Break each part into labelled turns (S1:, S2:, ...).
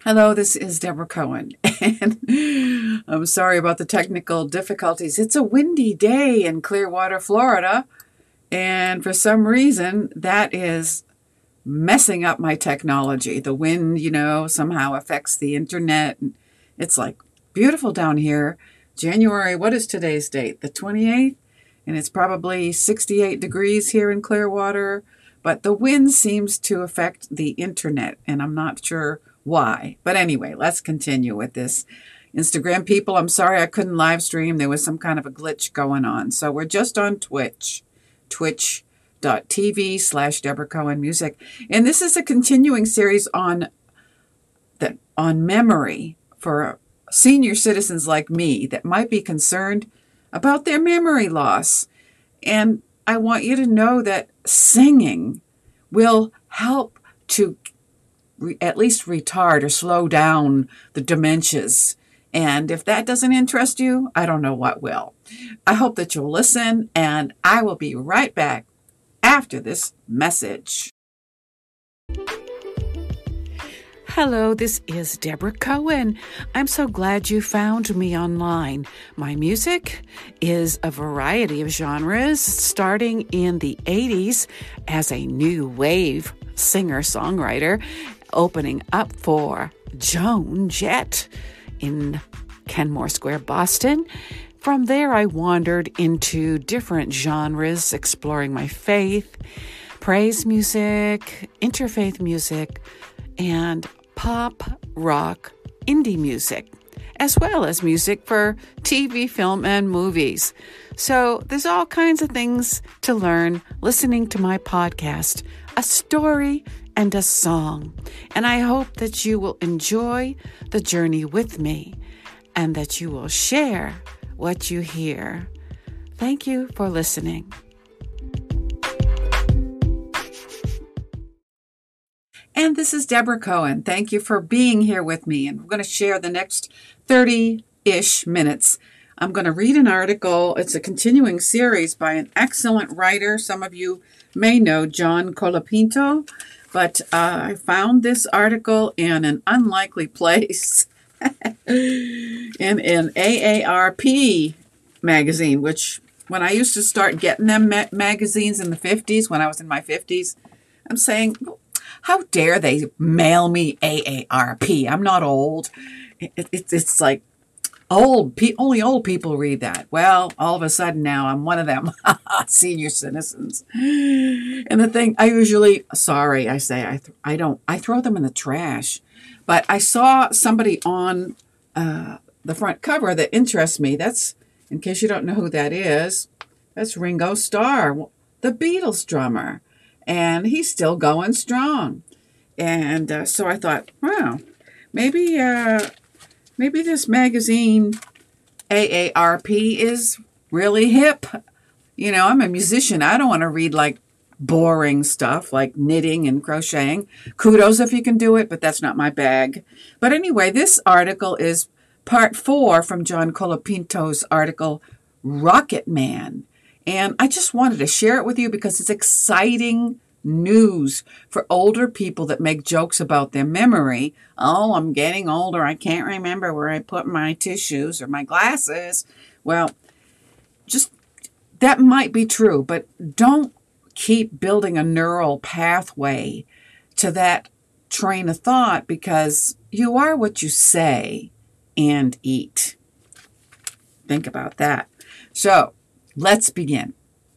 S1: Hello, this is Deborah Cohen, and I'm sorry about the technical difficulties. It's a windy day in Clearwater, Florida, and for some reason that is messing up my technology. The wind, somehow affects the internet. It's like beautiful down here. January, what is today's date? The 28th? And it's probably 68 degrees here in Clearwater, but the wind seems to affect the internet, and I'm not sure why. But anyway, let's continue with this. Instagram people, I'm sorry I couldn't live stream. There was some kind of a glitch going on. So we're just on Twitch, twitch.tv/Deborah Cohen Music. And this is a continuing series on memory for senior citizens like me that might be concerned about their memory loss. And I want you to know that singing will help to at least retard or slow down the dementias. And if that doesn't interest you, I don't know what will. I hope that you'll listen, and I will be right back after this message. Hello, this is Deborah Cohen. I'm so glad you found me online. My music is a variety of genres, starting in the 80s as a new wave singer-songwriter, opening up for Joan Jett in Kenmore Square, Boston. From there, I wandered into different genres, exploring my faith, praise music, interfaith music, and pop, rock, indie music, as well as music for TV, film, and movies. So there's all kinds of things to learn listening to my podcast, A Story and a Song. And I hope that you will enjoy the journey with me and that you will share what you hear. Thank you for listening. And this is Deborah Cohen. Thank you for being here with me. And we're going to share the next 30-ish minutes. I'm going to read an article. It's a continuing series by an excellent writer. Some of you may know John Colapinto, but I found this article in an unlikely place in an AARP magazine, which when I used to start getting them magazines in the 50s, when I was in my 50s, I'm saying, how dare they mail me AARP? I'm not old. It's like only old people read that. Well, all of a sudden now I'm one of them senior citizens. And the thing I throw them in the trash. But I saw somebody on the front cover that interests me. That's, in case you don't know who that is, that's Ringo Starr, the Beatles drummer. And he's still going strong. And so I thought, wow, maybe this magazine, AARP, is really hip. I'm a musician. I don't want to read like boring stuff like knitting and crocheting. Kudos if you can do it, but that's not my bag. But anyway, this article is part 4 from John Colapinto's article, Rocket Man. And I just wanted to share it with you because it's exciting news for older people that make jokes about their memory. Oh, I'm getting older. I can't remember where I put my tissues or my glasses. Well, just that might be true, but don't keep building a neural pathway to that train of thought, because you are what you say and eat. Think about that. So let's begin.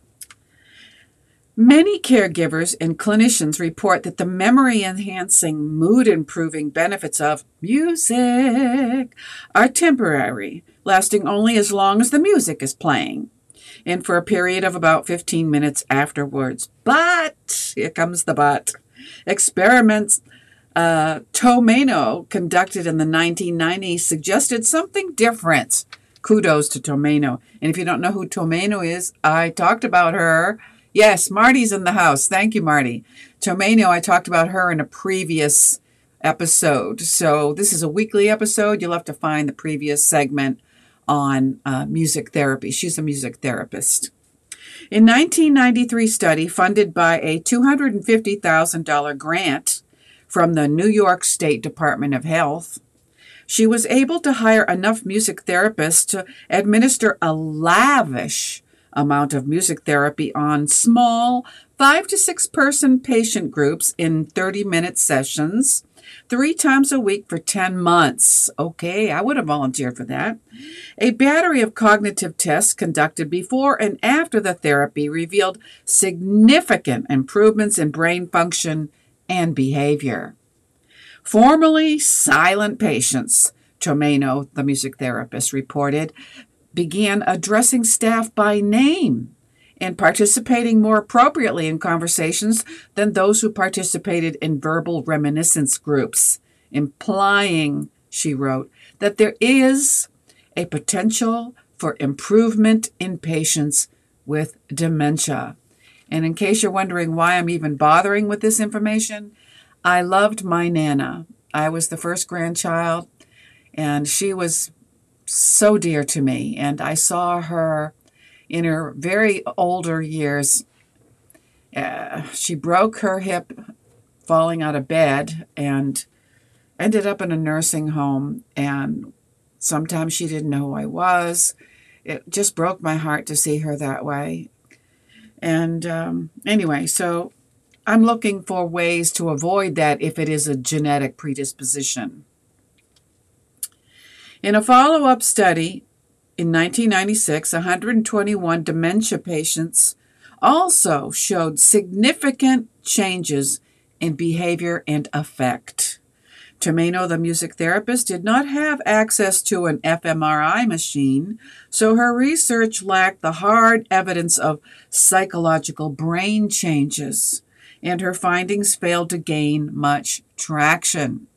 S1: Many caregivers and clinicians report that the memory-enhancing, mood-improving benefits of music are temporary, lasting only as long as the music is playing, and for a period of about 15 minutes afterwards. But, here comes the but, experiments Tomeno conducted in the 1990s suggested something different. Kudos to Tomeno. And if you don't know who Tomeno is, I talked about her. Yes, Marty's in the house. Thank you, Marty. Tomeno, I talked about her in a previous episode. So this is a weekly episode. You'll have to find the previous segment on music therapy. She's a music therapist. In 1993 study funded by a $250,000 grant, from the New York State Department of Health. She was able to hire enough music therapists to administer a lavish amount of music therapy on small 5 to 6 person patient groups in 30-minute sessions 3 times a week for 10 months. Okay, I would have volunteered for that. A battery of cognitive tests conducted before and after the therapy revealed significant improvements in brain function and behavior. Formerly silent patients, Tomeno, the music therapist, reported, began addressing staff by name and participating more appropriately in conversations than those who participated in verbal reminiscence groups, implying, she wrote, that there is a potential for improvement in patients with dementia. And in case you're wondering why I'm even bothering with this information, I loved my Nana. I was the first grandchild, and she was so dear to me. And I saw her in her very older years. She broke her hip falling out of bed and ended up in a nursing home. And sometimes she didn't know who I was. It just broke my heart to see her that way. And anyway, so I'm looking for ways to avoid that if it is a genetic predisposition. In a follow-up study in 1996, 121 dementia patients also showed significant changes in behavior and affect. Tomeno, the music therapist, did not have access to an fMRI machine, so her research lacked the hard evidence of psychological brain changes, and her findings failed to gain much traction.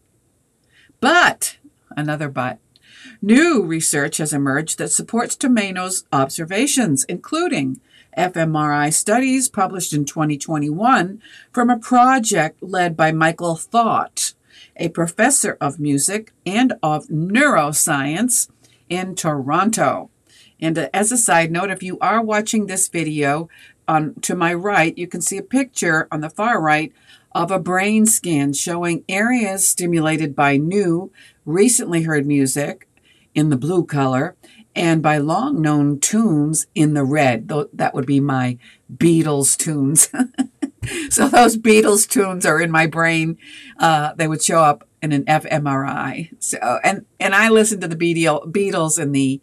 S1: But, another but, new research has emerged that supports Tomeno's observations, including fMRI studies published in 2021 from a project led by Michael Thought, a professor of music and of neuroscience in Toronto. And as a side note, if you are watching this video, to my right, you can see a picture on the far right of a brain scan showing areas stimulated by new, recently heard music in the blue color and by long-known tunes in the red. That would be my Beatles tunes. So those Beatles tunes are in my brain. They would show up in an fMRI. So, and I listened to the Beatles in the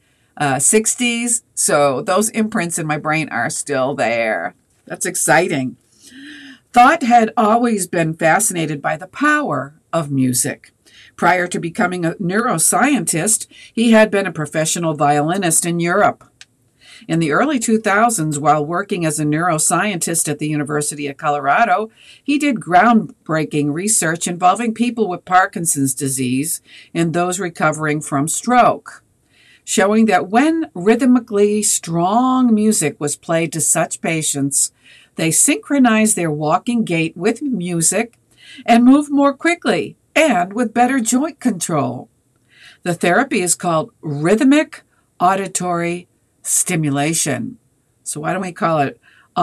S1: 60s, so those imprints in my brain are still there. That's exciting. Thought had always been fascinated by the power of music. Prior to becoming a neuroscientist, he had been a professional violinist in Europe. In the early 2000s, while working as a neuroscientist at the University of Colorado, he did groundbreaking research involving people with Parkinson's disease and those recovering from stroke, showing that when rhythmically strong music was played to such patients, they synchronized their walking gait with music and moved more quickly and with better joint control. The therapy is called rhythmic auditory stimulation. So why don't we call it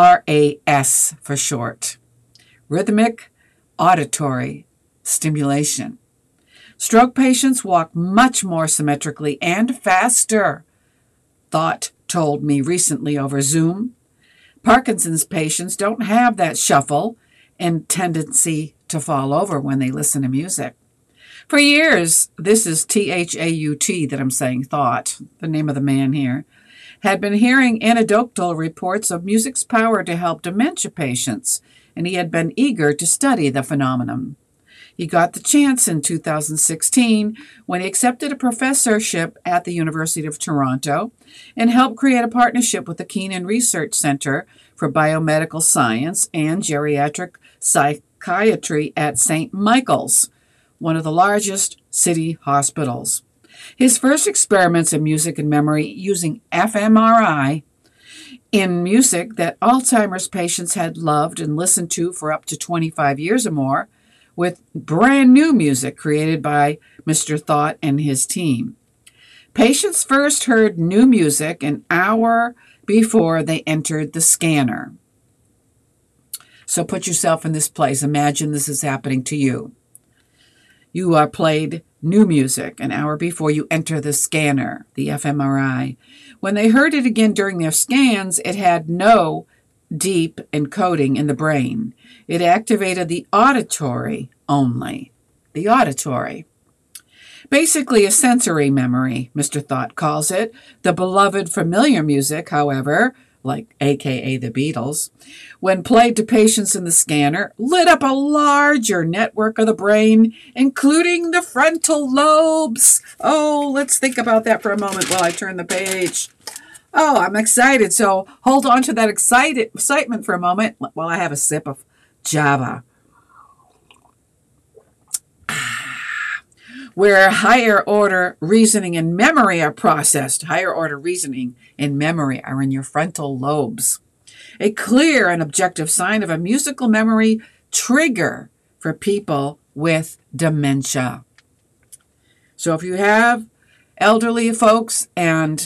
S1: RAS for short? Rhythmic auditory stimulation. Stroke patients walk much more symmetrically and faster, Thought told me recently over Zoom. Parkinson's patients don't have that shuffle and tendency to fall over when they listen to music. For years, this is T-H-A-U-T that I'm saying, Thought, the name of the man here, had been hearing anecdotal reports of music's power to help dementia patients, and he had been eager to study the phenomenon. He got the chance in 2016 when he accepted a professorship at the University of Toronto and helped create a partnership with the Keenan Research Center for Biomedical Science and Geriatric Psychiatry at St. Michael's, one of the largest city hospitals. His first experiments in music and memory using fMRI in music that Alzheimer's patients had loved and listened to for up to 25 years or more, with brand new music created by Mr. Thought and his team. Patients first heard new music an hour before they entered the scanner. So put yourself in this place. Imagine this is happening to you. You are played new music an hour before you enter the scanner, the fMRI. When they heard it again during their scans, it had no deep encoding in the brain. It activated the auditory only. The auditory. Basically a sensory memory, Mr. Thought calls it. The beloved familiar music, however, like AKA the Beatles, when played to patients in the scanner, lit up a larger network of the brain, including the frontal lobes. Oh, let's think about that for a moment while I turn the page. Oh, I'm excited. So hold on to that excitement for a moment while I have a sip of Java. Where higher order reasoning and memory are processed. Higher order reasoning and memory are in your frontal lobes. A clear and objective sign of a musical memory trigger for people with dementia. So if you have elderly folks and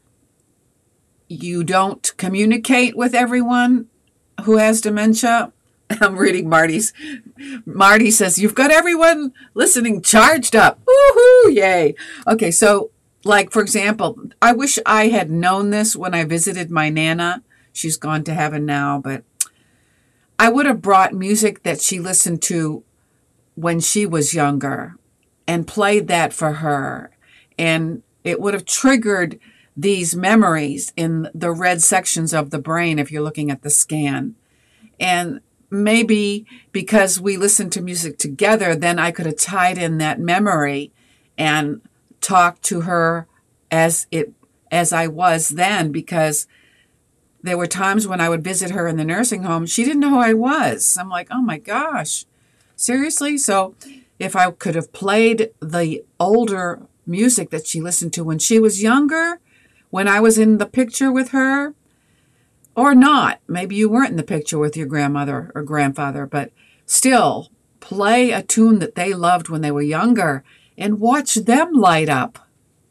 S1: you don't communicate with everyone who has dementia, I'm reading Marty says, you've got everyone listening charged up. Woohoo, yay. Okay, so like, for example, I wish I had known this when I visited my Nana. She's gone to heaven now, but I would have brought music that she listened to when she was younger and played that for her. And it would have triggered these memories in the red sections of the brain if you're looking at the scan. And maybe because we listened to music together, then I could have tied in that memory and talked to her as I was then, because there were times when I would visit her in the nursing home, she didn't know who I was. I'm like, oh my gosh, seriously? So if I could have played the older music that she listened to when she was younger, when I was in the picture with her, or not. Maybe you weren't in the picture with your grandmother or grandfather, but still play a tune that they loved when they were younger and watch them light up.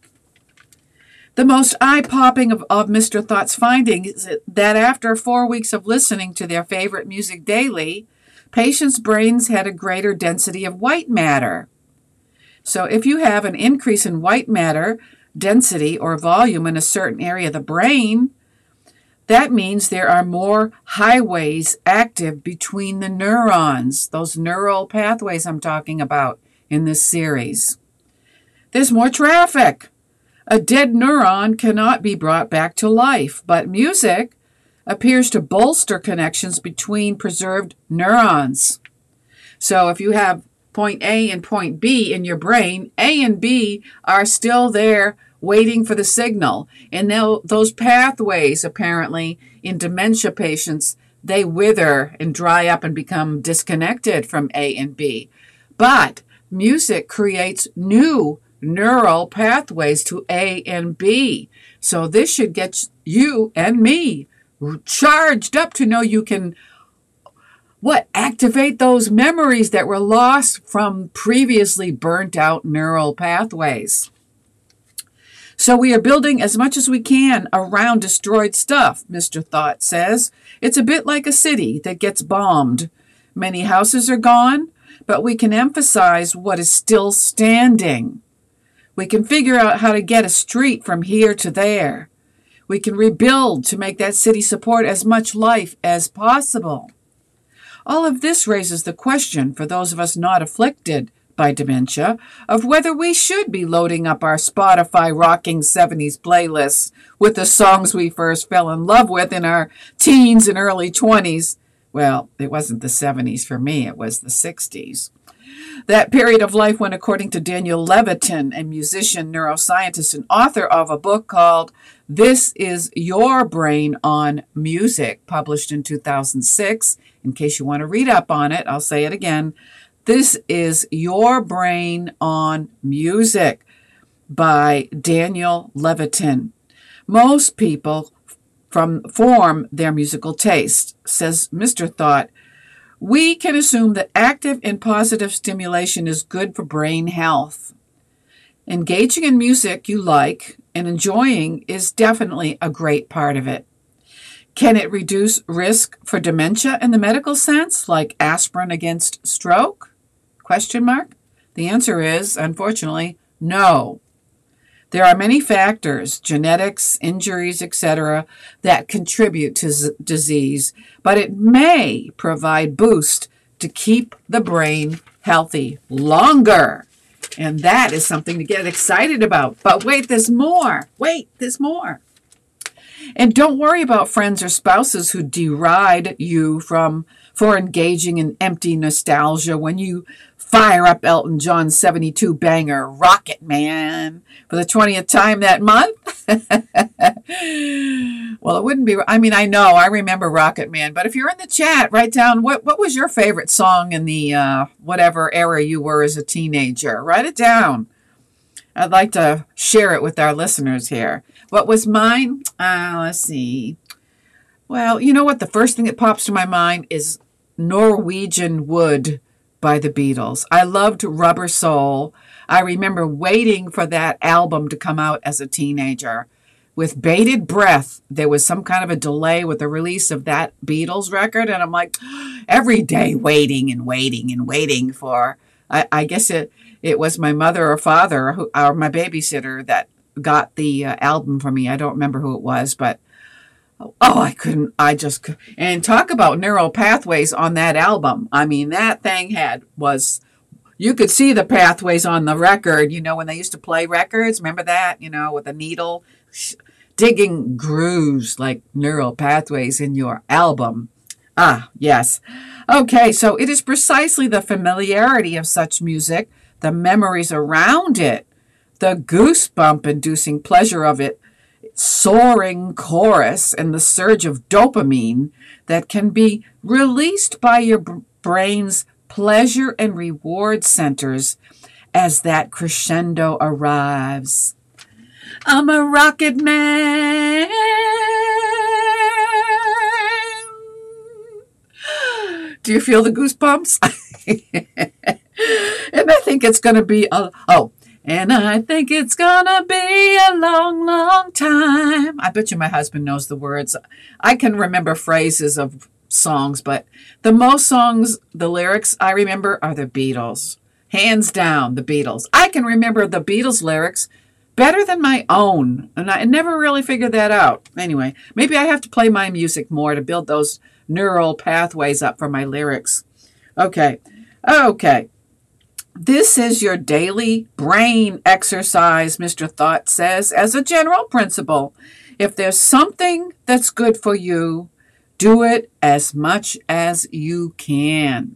S1: The most eye-popping of Mr. Thought's findings is that after 4 weeks of listening to their favorite music daily, patients' brains had a greater density of white matter. So if you have an increase in white matter density or volume in a certain area of the brain, that means there are more highways active between the neurons, those neural pathways I'm talking about in this series. There's more traffic. A dead neuron cannot be brought back to life, but music appears to bolster connections between preserved neurons. So if you have point A and point B in your brain, A and B are still there waiting for the signal. And those pathways, apparently, in dementia patients, they wither and dry up and become disconnected from A and B. But music creates new neural pathways to A and B. So this should get you and me charged up to know you can, activate those memories that were lost from previously burnt out neural pathways. So we are building as much as we can around destroyed stuff, Mr. Thought says. It's a bit like a city that gets bombed. Many houses are gone, but we can emphasize what is still standing. We can figure out how to get a street from here to there. We can rebuild to make that city support as much life as possible. All of this raises the question, for those of us not afflicted by dementia, of whether we should be loading up our Spotify rocking 70s playlists with the songs we first fell in love with in our teens and early 20s. Well, it wasn't the 70s for me, it was the 60s. That period of life when, according to Daniel Levitin, a musician, neuroscientist, and author of a book called This Is Your Brain on Music, published in 2006. In case you want to read up on it, I'll say it again. This is Your Brain on Music by Daniel Levitin. Most people form their musical taste, says Mr. Thought. We can assume that active and positive stimulation is good for brain health. Engaging in music you like and enjoying is definitely a great part of it. Can it reduce risk for dementia in the medical sense, like aspirin against stroke? ? The answer is, unfortunately, no. There are many factors, genetics, injuries, etc., that contribute to disease, but it may provide boost to keep the brain healthy longer. And that is something to get excited about. But wait, there's more. Wait, there's more. And don't worry about friends or spouses who deride you for engaging in empty nostalgia when you fire up Elton John's 72 banger Rocket Man for the 20th time that month. Well, it wouldn't be, I know, I remember Rocket Man, but if you're in the chat, write down what was your favorite song in the whatever era you were as a teenager. Write it down. I'd like to share it with our listeners here. What was mine? Let's see. Well, you know what? The first thing that pops to my mind is Norwegian Wood by the Beatles. I loved Rubber Soul. I remember waiting for that album to come out as a teenager. With bated breath, there was some kind of a delay with the release of that Beatles record, and I'm like, every day waiting and waiting and waiting for, I guess it was my mother or father or my babysitter that got the album for me. I don't remember who it was, but and talk about neural pathways on that album. That thing you could see the pathways on the record, when they used to play records. Remember that, with a needle digging grooves like neural pathways in your album. Ah, yes. Okay, so it is precisely the familiarity of such music, the memories around it, the goosebump-inducing pleasure of it, soaring chorus, and the surge of dopamine that can be released by your brain's pleasure and reward centers as that crescendo arrives. I'm a rocket man. Do you feel the goosebumps? And I think it's going to be and I think it's gonna be a long, long time. I bet you my husband knows the words. I can remember phrases of songs, but the most songs, the lyrics I remember are the Beatles. Hands down, the Beatles. I can remember the Beatles lyrics better than my own, and I never really figured that out. Anyway, maybe I have to play my music more to build those neural pathways up for my lyrics. Okay. This is your daily brain exercise, Mr. Thought says, as a general principle. If there's something that's good for you, do it as much as you can.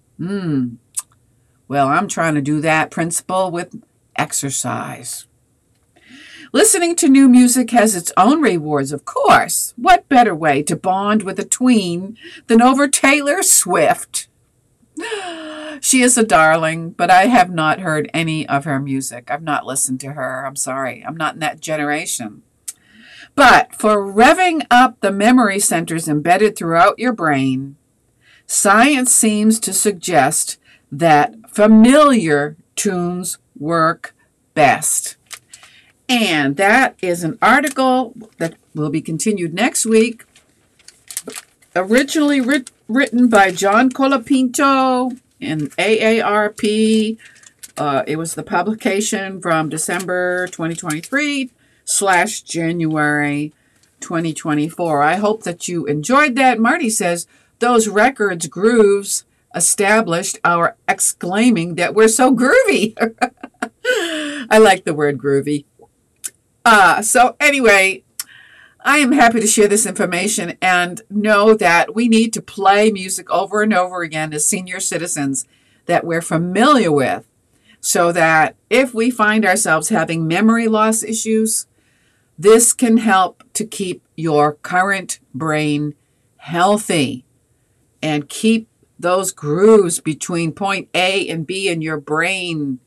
S1: Well, I'm trying to do that principle with exercise. Listening to new music has its own rewards, of course. What better way to bond with a tween than over Taylor Swift? She is a darling, but I have not heard any of her music. I've not listened to her. I'm sorry. I'm not in that generation. But for revving up the memory centers embedded throughout your brain, science seems to suggest that familiar tunes work best. And that is an article that will be continued next week, originally written by John Colapinto in AARP. It was the publication from December 2023 / January 2024. I hope that you enjoyed that. Marty says, those records grooves established our exclaiming that we're so groovy. I like the word groovy. So anyway, I am happy to share this information and know that we need to play music over and over again as senior citizens that we're familiar with, so that if we find ourselves having memory loss issues, this can help to keep your current brain healthy and keep those grooves between point A and B in your brain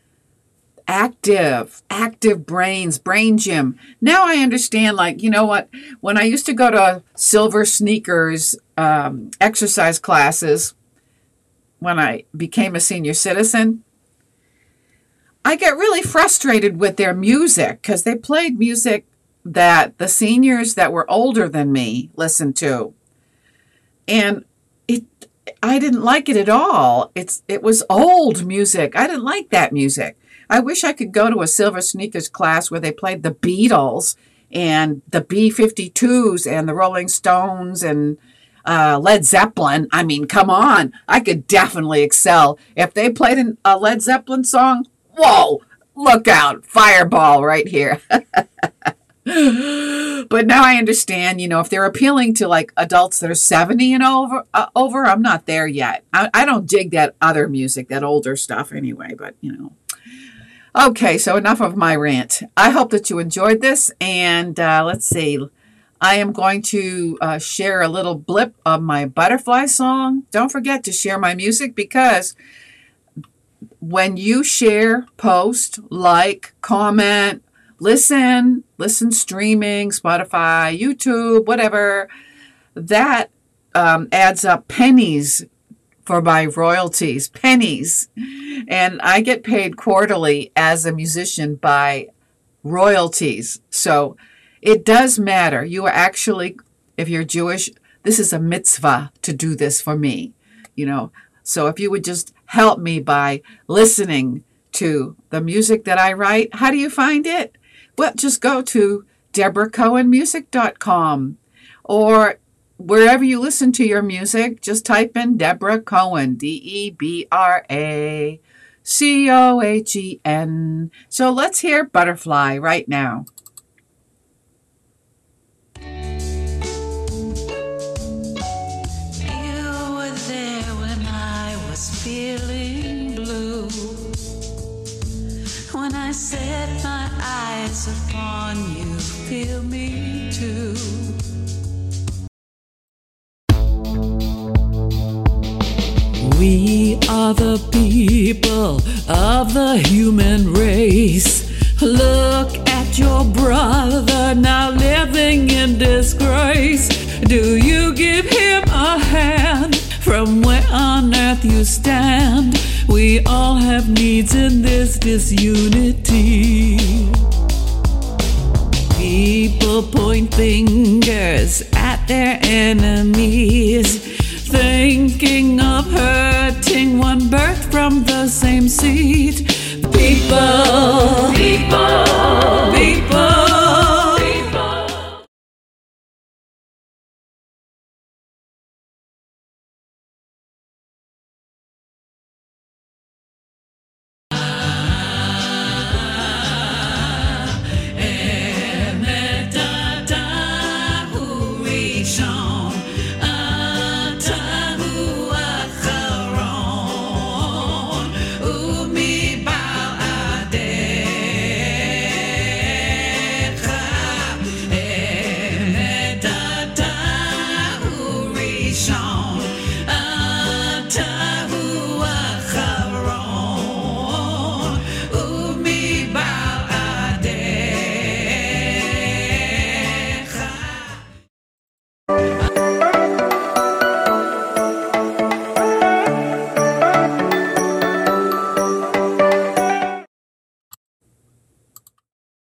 S1: active brains, brain gym. Now I understand, when I used to go to Silver Sneakers exercise classes when I became a senior citizen, I get really frustrated with their music because they played music that the seniors that were older than me listened to. And I didn't like it at all. It was old music. I didn't like that music. I wish I could go to a Silver Sneakers class where they played the Beatles and the B-52s and the Rolling Stones and Led Zeppelin. I mean, come on. I could definitely excel. If they played a Led Zeppelin song, whoa, look out, fireball right here. But now I understand, if they're appealing to like adults that are 70 and over, I'm not there yet. I don't dig that other music, that older stuff anyway, but Okay, so enough of my rant. I hope that you enjoyed this, and let's see. I am going to share a little blip of my butterfly song. Don't forget to share my music, because when you share, post, like, comment, listen streaming, Spotify, YouTube, whatever, that adds up pennies for my royalties, pennies. And I get paid quarterly as a musician by royalties. So it does matter. You are actually, if you're Jewish, this is a mitzvah to do this for me, So if you would just help me by listening to the music that I write, how do you find it? Well, just go to DeborahCohenMusic.com, or wherever you listen to your music, just type in Deborah Cohen, DebraCohen. So let's hear Butterfly right now.
S2: You were there when I was feeling blue, when I set my eyes upon you, feel me too. We are the people of the human race. Look at your brother now living in disgrace. Do you give him a hand from where on earth you stand? We all have needs in this disunity. People point fingers at their enemies, thinking of hurting one birth from the same seed. People